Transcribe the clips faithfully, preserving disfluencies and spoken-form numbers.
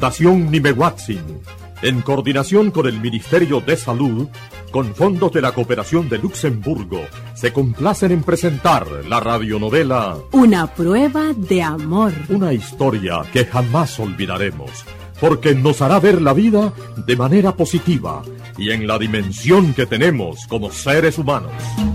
Fundación Nimehuatzin, en coordinación con el Ministerio de Salud, con fondos de la Cooperación de Luxemburgo, se complacen en presentar la radionovela Una prueba de amor. Una historia que jamás olvidaremos, porque nos hará ver la vida de manera positiva y en la dimensión que tenemos como seres humanos.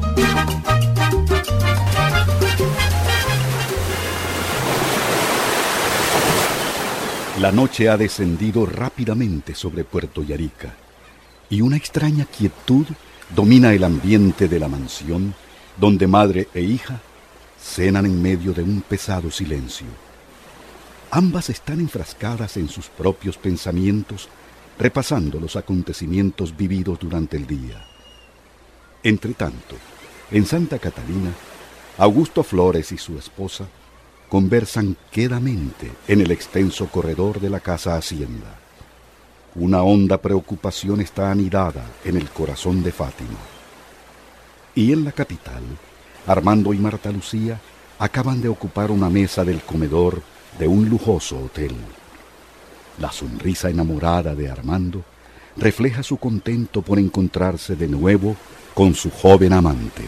La noche ha descendido rápidamente sobre Puerto Yarica y una extraña quietud domina el ambiente de la mansión donde madre e hija cenan en medio de un pesado silencio. Ambas están enfrascadas en sus propios pensamientos, repasando los acontecimientos vividos durante el día. Entretanto, en Santa Catalina, Augusto Flores y su esposa conversan quedamente en el extenso corredor de la casa hacienda. Una honda preocupación está anidada en el corazón de Fátima. Y en la capital, Armando y Marta Lucía acaban de ocupar una mesa del comedor de un lujoso hotel. La sonrisa enamorada de Armando refleja su contento por encontrarse de nuevo con su joven amante.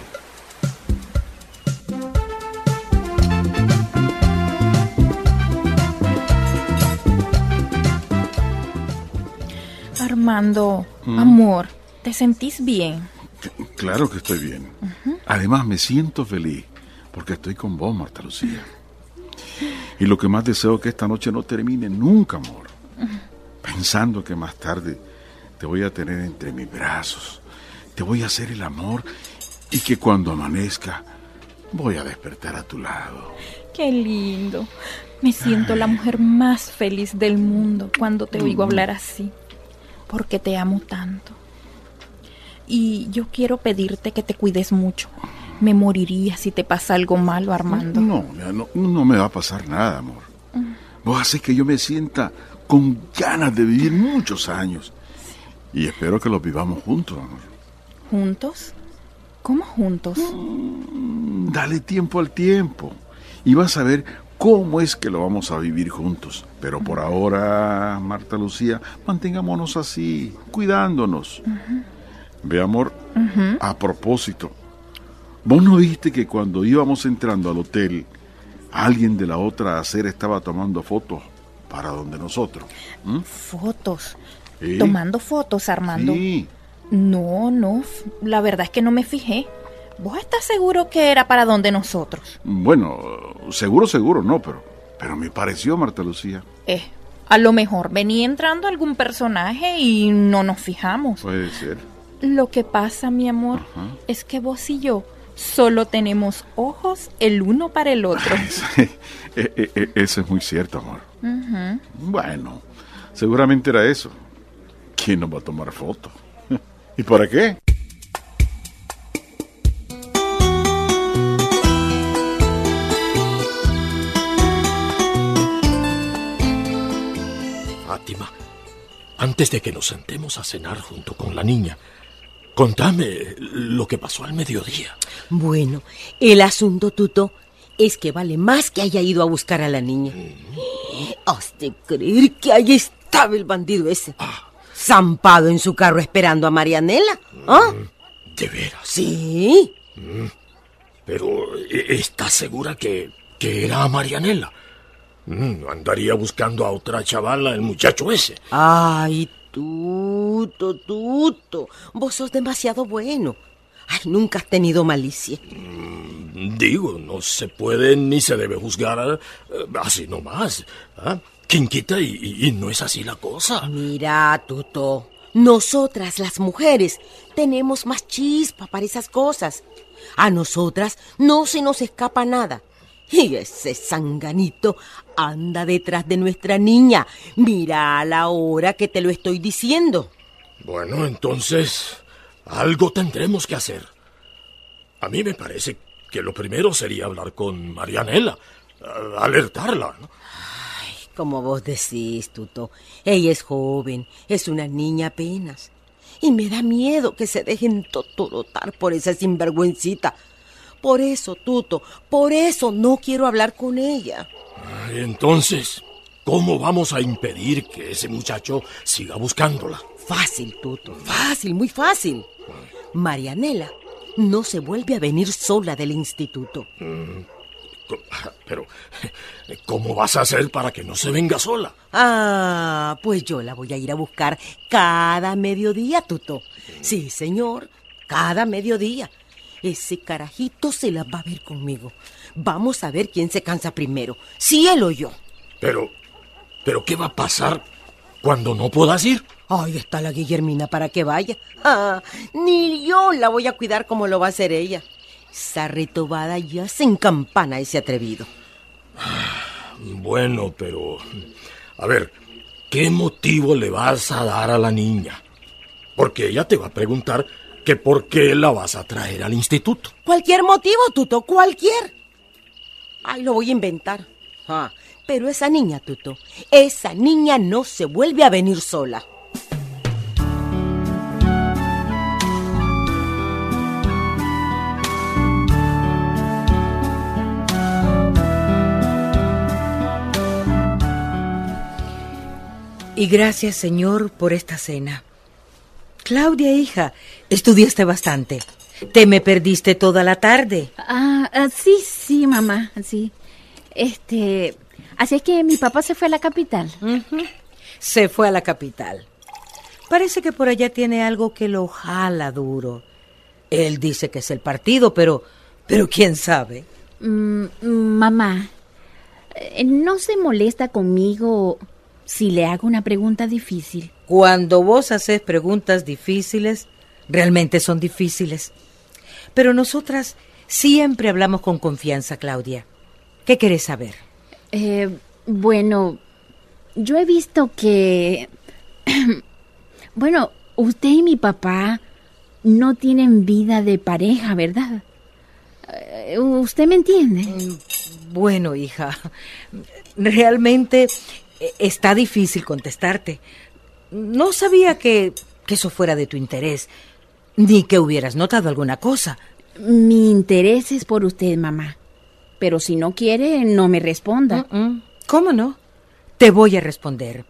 Armando, ¿Mm? amor, ¿te sentís bien? Claro que estoy bien. Uh-huh. Además, me siento feliz porque estoy con vos, Marta Lucía. Y lo que más deseo es que esta noche no termine nunca, amor. Uh-huh. Pensando que más tarde te voy a tener entre mis brazos, te voy a hacer el amor y que cuando amanezca voy a despertar a tu lado. ¡Qué lindo! Me siento Ay. la mujer más feliz del mundo cuando te oigo uh-huh. hablar así. Porque te amo tanto. Y yo quiero pedirte que te cuides mucho. Me moriría si te pasa algo malo, Armando. No, no, no, no me va a pasar nada, amor. Mm. Vos haces que yo me sienta con ganas de vivir muchos años. Sí. Y espero que los vivamos juntos, amor. ¿Juntos? ¿Cómo juntos? Mm, dale tiempo al tiempo. Y vas a ver cómo es que lo vamos a vivir juntos. Pero por ahora, Marta Lucía, mantengámonos así, cuidándonos. Uh-huh. Ve, amor, uh-huh. a propósito, ¿vos no viste que cuando íbamos entrando al hotel, alguien de la otra acera estaba tomando fotos para donde nosotros? ¿Mm? ¿Fotos? ¿Sí? ¿Tomando fotos, Armando? Sí. No, no, la verdad es que no me fijé. ¿Vos estás seguro que era para donde nosotros? Bueno, seguro, seguro, no, pero, pero me pareció, Marta Lucía. Eh, a lo mejor venía entrando algún personaje y no nos fijamos. Puede ser. Lo que pasa, mi amor, Ajá. es que vos y yo solo tenemos ojos el uno para el otro. Sí, e- e- eso es muy cierto, amor. Uh-huh. Bueno, seguramente era eso. ¿Quién nos va a tomar fotos? ¿Y para qué? Fátima, antes de que nos sentemos a cenar junto con la niña, contame lo que pasó al mediodía. Bueno, el asunto, Tuto, es que vale más que haya ido a buscar a la niña. Mm. Has de creer que ahí estaba el bandido ese, ah. zampado en su carro esperando a Marianela. ¿Ah? ¿De veras? Sí. Mm. Pero, ¿estás segura que, que era a Marianela? Mm, andaría buscando a otra chavala el muchacho ese. Ay, Tuto, Tuto, vos sos demasiado bueno. Ay, nunca has tenido malicia. Mm, digo, no se puede ni se debe juzgar eh, así nomás. ¿eh? ¿Quién quita y, y no es así la cosa? Mira, Tuto, nosotras las mujeres tenemos más chispa para esas cosas. A nosotras no se nos escapa nada. Y ese zanganito anda detrás de nuestra niña. Mira a la hora que te lo estoy diciendo. Bueno, entonces, algo tendremos que hacer. A mí me parece que lo primero sería hablar con Marianela, alertarla, ¿no? Ay, como vos decís, Tuto, ella es joven, es una niña apenas. Y me da miedo que se dejen totorotar por esa sinvergüencita. Por eso, Tuto, por eso no quiero hablar con ella. Ay, entonces, ¿cómo vamos a impedir que ese muchacho siga buscándola? Fácil, Tuto, fácil, muy fácil. Marianela no se vuelve a venir sola del instituto. Mm, pero, ¿cómo vas a hacer para que no se venga sola? Ah, pues yo la voy a ir a buscar cada mediodía, Tuto. Sí, señor, cada mediodía. Ese carajito se la va a ver conmigo. Vamos a ver quién se cansa primero, si él o yo. Pero, pero, ¿qué va a pasar cuando no puedas ir? Ahí está la Guillermina para que vaya. Ah, ni yo la voy a cuidar como lo va a hacer ella. Esa retobada ya se encampana ese atrevido. Bueno, pero... A ver, ¿qué motivo le vas a dar a la niña? Porque ella te va a preguntar que por qué la vas a traer al instituto. Cualquier motivo, Tuto, cualquier. Ay, lo voy a inventar. Ah, pero esa niña, Tuto, esa niña no se vuelve a venir sola. Y gracias, Señor, por esta cena. Claudia, hija, estudiaste bastante. Te me perdiste toda la tarde. Ah, ah, sí, sí, mamá, sí. Este, así es que mi papá se fue a la capital. Uh-huh. Se fue a la capital. Parece que por allá tiene algo que lo jala duro. Él dice que es el partido, pero, pero quién sabe. Mm, mamá, ¿no se molesta conmigo si le hago una pregunta difícil? Cuando vos haces preguntas difíciles, realmente son difíciles. Pero nosotras siempre hablamos con confianza, Claudia. ¿Qué querés saber? Eh, bueno, yo he visto que... bueno, usted y mi papá no tienen vida de pareja, ¿verdad? Eh, ¿Usted me entiende? Bueno, hija, realmente está difícil contestarte. No sabía que, que eso fuera de tu interés, ni que hubieras notado alguna cosa. Mi interés es por usted, mamá. Pero si no quiere, no me responda. Uh-uh. ¿Cómo no? Te voy a responder.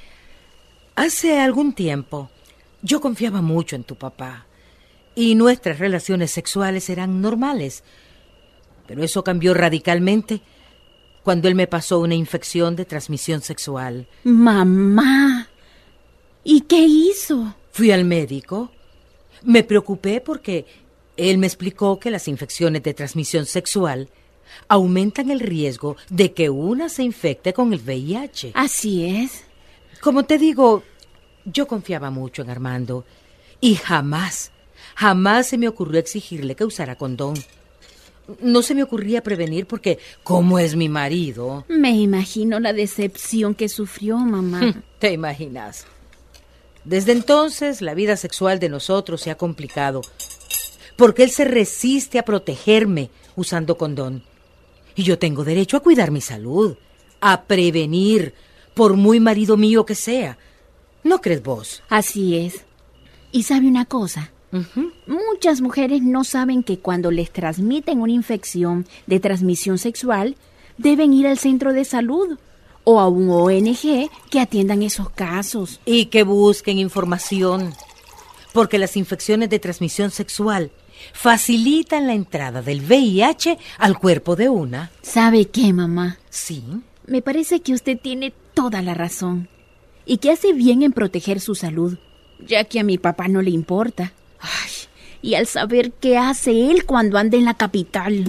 Hace algún tiempo, yo confiaba mucho en tu papá, y nuestras relaciones sexuales eran normales. Pero eso cambió radicalmente cuando él me pasó una infección de transmisión sexual. Mamá, ¿y qué hizo? Fui al médico. Me preocupé porque él me explicó que las infecciones de transmisión sexual aumentan el riesgo de que una se infecte con el V I H. Así es. Como te digo, yo confiaba mucho en Armando y jamás, jamás se me ocurrió exigirle que usara condón. No se me ocurría prevenir porque, como es mi marido... Me imagino la decepción que sufrió, mamá. Te imaginas. Desde entonces, la vida sexual de nosotros se ha complicado porque él se resiste a protegerme usando condón. Y yo tengo derecho a cuidar mi salud, a prevenir, por muy marido mío que sea. ¿No crees vos? Así es. ¿Y sabe una cosa? Uh-huh. Muchas mujeres no saben que cuando les transmiten una infección de transmisión sexual, deben ir al centro de salud o a un O N G que atiendan esos casos. Y que busquen información, porque las infecciones de transmisión sexual facilitan la entrada del V I H al cuerpo de una. ¿Sabe qué, mamá? Sí. Me parece que usted tiene toda la razón y que hace bien en proteger su salud, ya que a mi papá no le importa. Ay, y al saber qué hace él cuando anda en la capital.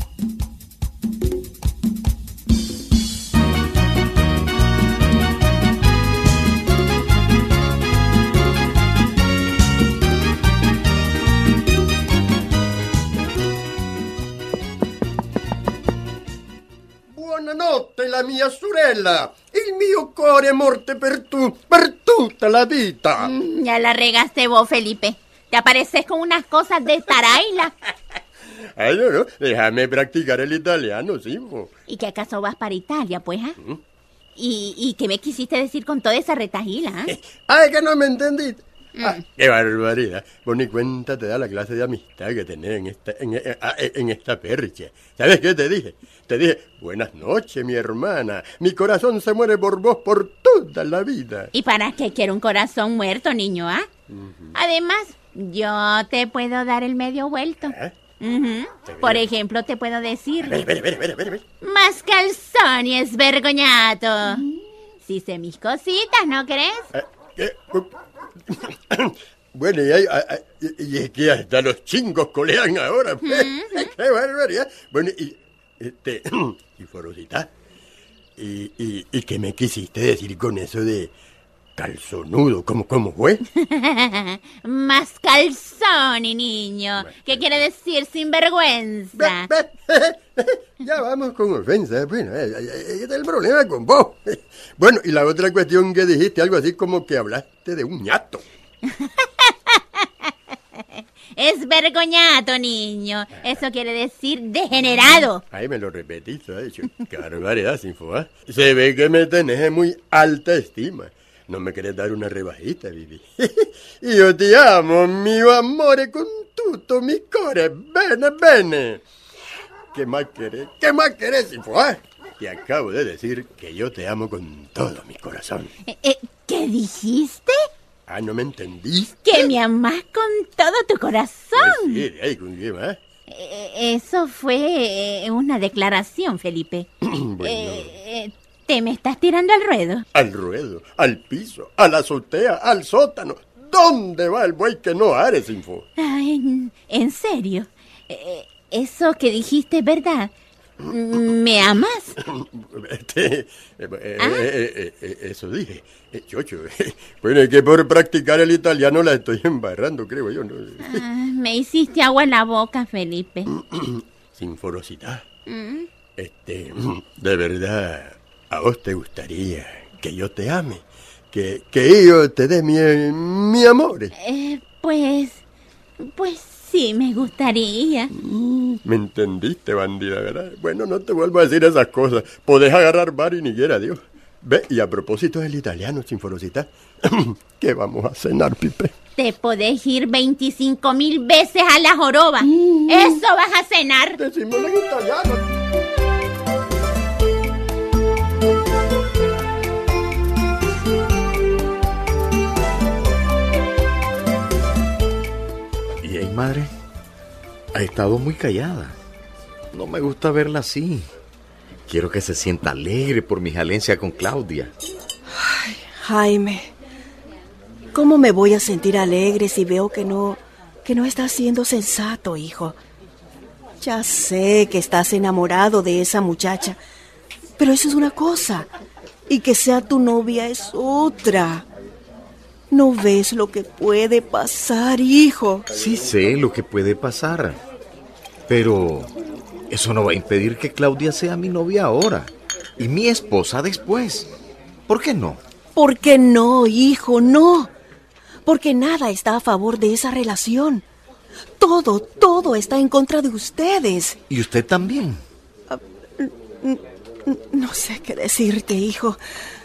Buonanotte, la mia sorella. Il mio cuore è morto per tu, per tutta la vita. Mm, ya la regaste vos, Felipe. Te apareces con unas cosas de taraila. Ay, no, no, déjame practicar el italiano, sí. ¿Y qué acaso vas para Italia, pues, ah? ¿Mm? ¿Y, ¿Y qué me quisiste decir con toda esa retajila, ah? Ay, que no me entendiste. Ah, ¡qué barbaridad! Vos ni cuenta te da la clase de amistad que tenés en esta, en, en, en esta percha. ¿Sabes qué te dije? Te dije, buenas noches, mi hermana. Mi corazón se muere por vos por toda la vida. ¿Y para qué quiero un corazón muerto, niño, ah? Uh-huh. Además, yo te puedo dar el medio vuelto. ¿Eh? Uh-huh. Por ejemplo, te puedo decir... Ver, ver, ver, ver, ver, ver. Más calzones, vergoñato. Mm. Sí sé mis cositas, ¿no crees? Eh, ¿qué? Bueno, y, hay, hay, y es que hasta los chingos colean ahora. Mm-hmm. ¡Qué barbaridad! Bueno, y... Este... y Forosita, ¿y, y, ¿y qué me quisiste decir con eso de... calzonudo? ¿Cómo, cómo fue? Más calzón, niño. ¿Qué quiere decir sinvergüenza? Ya vamos con ofensa. Bueno, ese es el problema con vos. Bueno, y la otra cuestión que dijiste, algo así como que hablaste de un ñato. Es vergoñato, niño. Eso quiere decir degenerado. Ay, me lo repetís, ha dicho. Qué barbaridad, Sinfo, ¿eh? Se ve que me tenés en muy alta estima. No me querés dar una rebajita, Vivi. Y yo te amo, mi amore, con tutto mi core. Bene, bene. ¿Qué más querés? ¿Qué más querés, Sinfo, eh? Te acabo de decir que yo te amo con todo mi corazón. Eh, eh, ¿Qué dijiste? Ah, ¿no me entendiste? Que me amás con todo tu corazón. Pues sí, ¿eh? ¿Con qué más? Eh, eso fue una declaración, Felipe. Bueno... Eh, ¿Te me estás tirando al ruedo? Al ruedo, al piso, a la azotea, al sótano. ¿Dónde va el buey que no are, Sinfo? Ay, ¿en, en serio? Eh, eso que dijiste es verdad. ¿Me amas? Este, eh, ¿Ah? eh, eh, eh, eso dije. Eh, chocho. Bueno, es que por practicar el italiano la estoy embarrando, creo yo. ¿No? Ah, me hiciste agua en la boca, Felipe. Sinforosidad. ¿Mm? Este, de verdad... ¿A vos te gustaría que yo te ame? ¿Que, que yo te dé mi, mi amor? Eh, pues... Pues sí, me gustaría. ¿Me entendiste, bandida, verdad? Bueno, no te vuelvo a decir esas cosas. Podés agarrar bar y ni quiera Dios. Ve, y a propósito del italiano, Sinforosita, ¿qué vamos a cenar, Pipe? Te podés ir veinticinco mil veces a la joroba. Mm. Eso vas a cenar. Decímoslo en italiano. Madre, ha estado muy callada. No me gusta verla así. Quiero que se sienta alegre por mi jalencia con Claudia. Ay, Jaime, ¿cómo me voy a sentir alegre si veo que no, que no estás siendo sensato, hijo? Ya sé que estás enamorado de esa muchacha, pero eso es una cosa, y que sea tu novia es otra. ¿No ves lo que puede pasar, hijo? Sí sé lo que puede pasar, pero eso no va a impedir que Claudia sea mi novia ahora y mi esposa después. ¿Por qué no? ¿Por qué no, hijo? No. Porque nada está a favor de esa relación. Todo, todo está en contra de ustedes. ¿Y usted también? Uh, no sé qué decirte, hijo.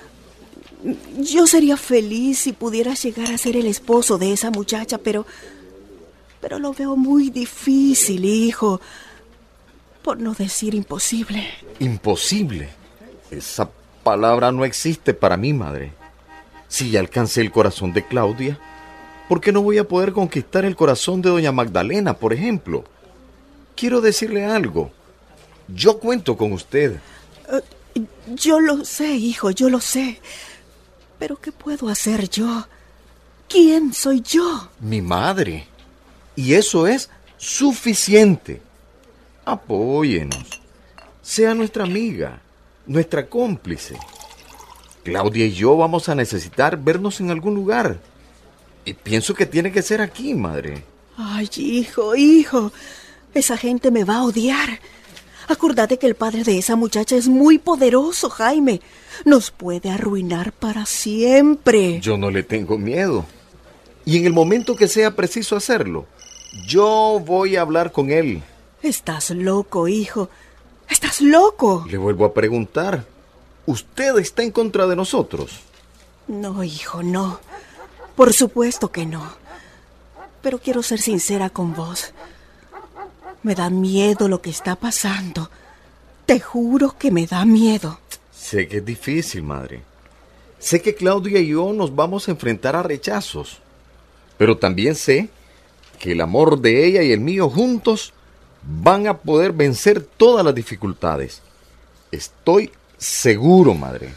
Yo sería feliz si pudieras llegar a ser el esposo de esa muchacha, pero... Pero lo veo muy difícil, hijo. Por no decir imposible. ¿Imposible? Esa palabra no existe para mí, madre. Si ya alcancé el corazón de Claudia, ¿por qué no voy a poder conquistar el corazón de doña Magdalena, por ejemplo? Quiero decirle algo. Yo cuento con usted. Uh, yo lo sé, hijo, yo lo sé. ¿Pero qué puedo hacer yo? ¿Quién soy yo? Mi madre. Y eso es suficiente. Apóyenos. Sea nuestra amiga, nuestra cómplice. Claudia y yo vamos a necesitar vernos en algún lugar. Y pienso que tiene que ser aquí, madre. Ay, hijo, hijo. Esa gente me va a odiar. Acuérdate que el padre de esa muchacha es muy poderoso, Jaime. Nos puede arruinar para siempre. Yo no le tengo miedo. Y en el momento que sea preciso hacerlo, yo voy a hablar con él. Estás loco, hijo. Estás loco. Le vuelvo a preguntar. ¿Usted está en contra de nosotros? No, hijo, no. Por supuesto que no. Pero quiero ser sincera con vos. Me da miedo lo que está pasando. Te juro que me da miedo. Sé que es difícil, madre. Sé que Claudia y yo nos vamos a enfrentar a rechazos. Pero también sé que el amor de ella y el mío juntos van a poder vencer todas las dificultades. Estoy seguro, madre.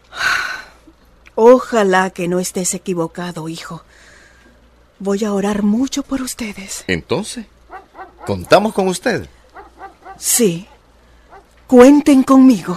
Ojalá que no estés equivocado, hijo. Voy a orar mucho por ustedes. Entonces, ¿contamos con usted? Sí. Cuenten conmigo.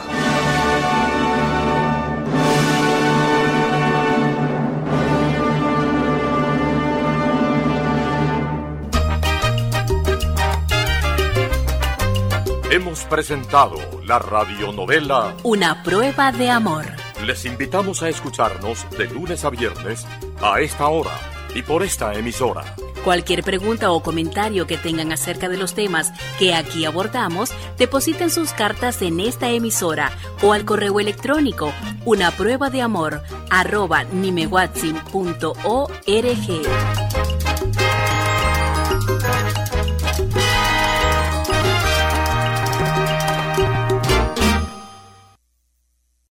Hemos presentado la radionovela Una prueba de amor. Les invitamos a escucharnos de lunes a viernes a esta hora y por esta emisora. Cualquier pregunta o comentario que tengan acerca de los temas que aquí abordamos, depositen sus cartas en esta emisora o al correo electrónico una prueba de amor arroba nimehuatzin punto org.